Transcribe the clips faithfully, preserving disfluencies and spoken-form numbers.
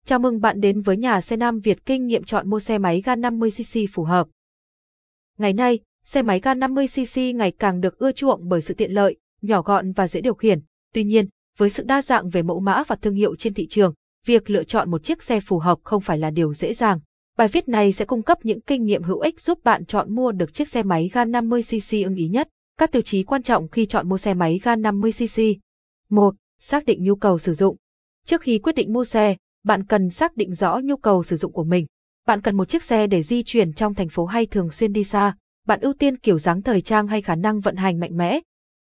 Chào mừng bạn đến với nhà xe Nam Việt kinh nghiệm chọn mua xe máy ga năm mươi xê xê phù hợp. Ngày nay, xe máy ga năm mươi xê xê ngày càng được ưa chuộng bởi sự tiện lợi, nhỏ gọn và dễ điều khiển. Tuy nhiên, với sự đa dạng về mẫu mã và thương hiệu trên thị trường, việc lựa chọn một chiếc xe phù hợp không phải là điều dễ dàng. Bài viết này sẽ cung cấp những kinh nghiệm hữu ích giúp bạn chọn mua được chiếc xe máy ga năm mươi xê xê ưng ý nhất. Các tiêu chí quan trọng khi chọn mua xe máy ga năm mươi xê xê. một. Xác định nhu cầu sử dụng. Trước khi quyết định mua xe, bạn cần xác định rõ nhu cầu sử dụng của mình. Bạn cần một chiếc xe để di chuyển trong thành phố hay thường xuyên đi xa. Bạn ưu tiên kiểu dáng thời trang hay khả năng vận hành mạnh mẽ.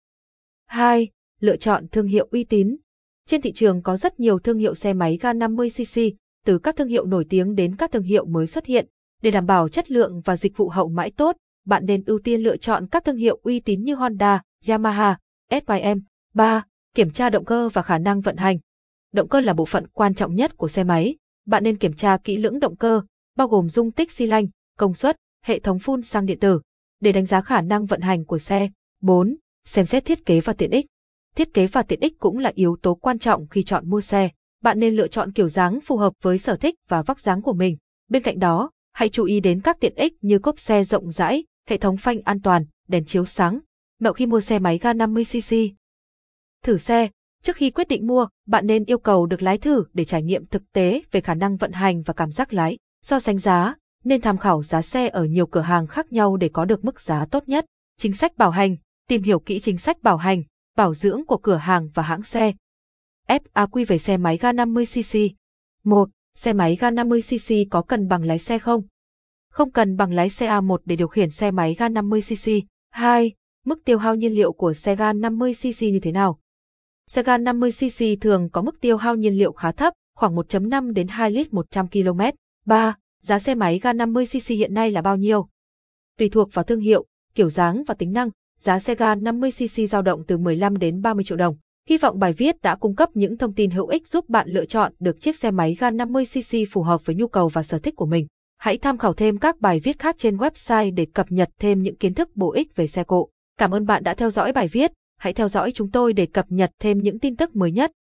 hai. Lựa chọn thương hiệu uy tín. Trên thị trường có rất nhiều thương hiệu xe máy ga năm mươi xê xê, từ các thương hiệu nổi tiếng đến các thương hiệu mới xuất hiện. Để đảm bảo chất lượng và dịch vụ hậu mãi tốt, bạn nên ưu tiên lựa chọn các thương hiệu uy tín như Honda, Yamaha, ét i em. ba. Kiểm tra động cơ và khả năng vận hành. Động cơ là bộ phận quan trọng nhất của xe máy. Bạn nên kiểm tra kỹ lưỡng động cơ, bao gồm dung tích xi lanh, công suất, hệ thống phun xăng điện tử, để đánh giá khả năng vận hành của xe. bốn. Xem xét thiết kế và tiện ích. Thiết kế và tiện ích cũng là yếu tố quan trọng khi chọn mua xe. Bạn nên lựa chọn kiểu dáng phù hợp với sở thích và vóc dáng của mình. Bên cạnh đó, hãy chú ý đến các tiện ích như cốp xe rộng rãi, hệ thống phanh an toàn, đèn chiếu sáng. Mẹo khi mua xe máy ga năm mươi xê xê. Thử xe. Trước khi quyết định mua, bạn nên yêu cầu được lái thử để trải nghiệm thực tế về khả năng vận hành và cảm giác lái. So sánh giá, nên tham khảo giá xe ở nhiều cửa hàng khác nhau để có được mức giá tốt nhất. Chính sách bảo hành. Tìm hiểu kỹ chính sách bảo hành, bảo dưỡng của cửa hàng và hãng xe. ép a quy về xe máy ga năm mươi xê xê. một. Xe máy ga năm mươi xê xê có cần bằng lái xe không? Không cần bằng lái xe A một để điều khiển xe máy ga năm mươi xê xê. hai. Mức tiêu hao nhiên liệu của xe ga năm mươi xê xê như thế nào? Xe ga năm mươi xê xê thường có mức tiêu hao nhiên liệu khá thấp, khoảng một phẩy năm đến hai lít một trăm ki lô mét. ba. Giá xe máy ga năm mươi xê xê hiện nay là bao nhiêu? Tùy thuộc vào thương hiệu, kiểu dáng và tính năng, giá xe ga năm mươi xê xê dao động từ mười lăm đến ba mươi triệu đồng. Hy vọng bài viết đã cung cấp những thông tin hữu ích giúp bạn lựa chọn được chiếc xe máy ga năm mươi xê xê phù hợp với nhu cầu và sở thích của mình. Hãy tham khảo thêm các bài viết khác trên website để cập nhật thêm những kiến thức bổ ích về xe cộ. Cảm ơn bạn đã theo dõi bài viết. Hãy theo dõi chúng tôi để cập nhật thêm những tin tức mới nhất.